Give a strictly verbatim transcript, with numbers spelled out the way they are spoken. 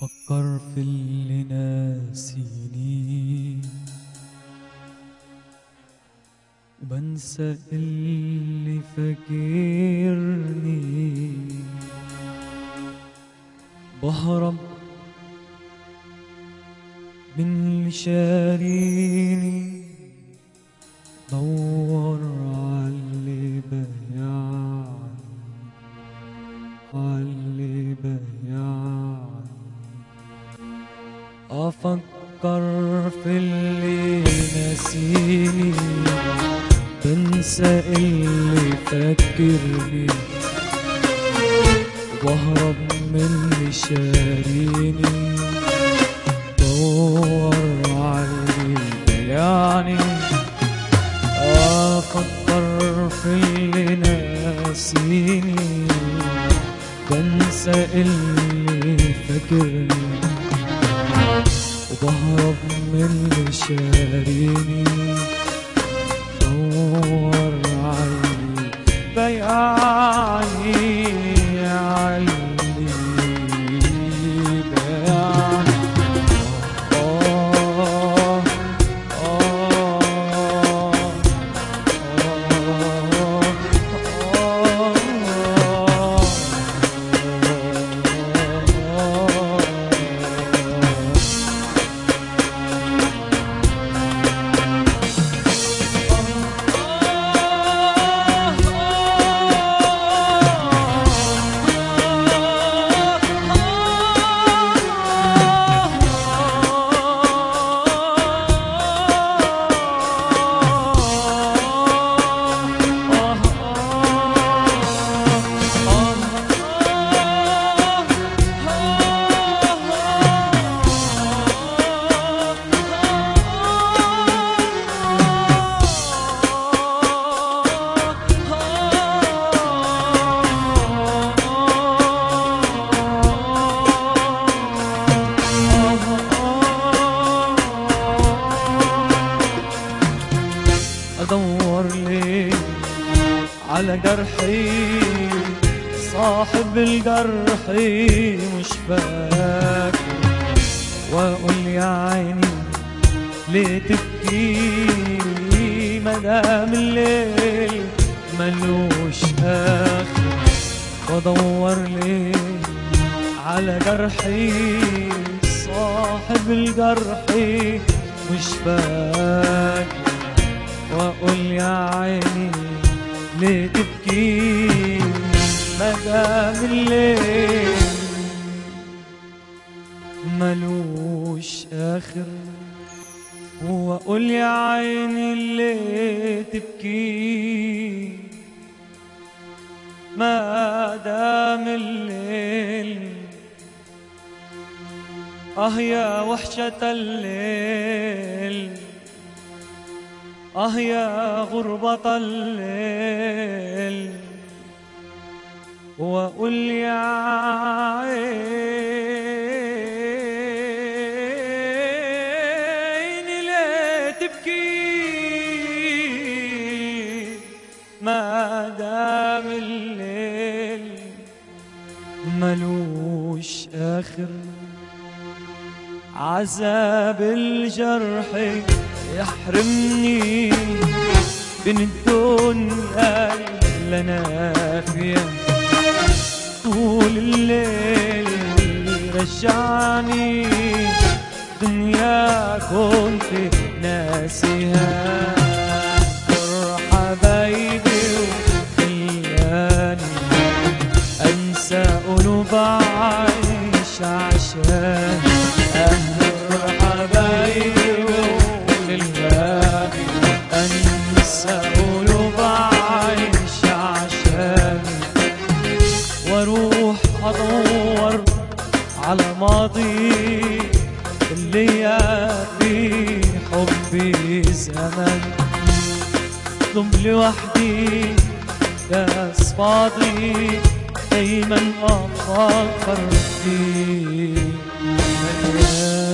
أفكر في اللي ناسيني وبنسى اللي فاكرني، بهرب من اللي شاريني، دور عاللي بيعني عاللي بيعني. أفكر في اللي ناسيني، بنسى اللي فكرني، وبهرب من اللي شاريني، دور عاللي بيعني. أفكر في اللي ناسيني، بنسى اللي فاكرني، وبهرب من اللي شاريني، دور عاللي بيعني عاللي بيعني. آه أدور ليه على جرحي، صاحب الجرح مش فاكر، وأقول يا عيني ليه تبكي، مدام الليل ملوش آخر. وأدور ليه على جرحي، صاحب الجرح مش فاكر، وأقول يا عيني ليه تبكي، مدام الليل ملوش آخر. وأقول يا عيني ليه تبكي، مدام الليل آه يا وحشة الليل، آه يا غربة الليل. وأقول يا عيني ليه تبكي، ما دام الليل ملوش آخر. عذاب الجرح يحرمني بين الدنيا اللي أنا فيها، طول الليل رجعني دنيا كنت ناسيها. اذكر حبايبي وخلاني أنسى قلوب عايش عشان. اذكر حبايبي وخلاني أنسى قلوب عايش عشاني، واروح ادور على ماضي اللي في حبي زمان. اطلب لوحدي كاس فاضي دايما افكر فيه.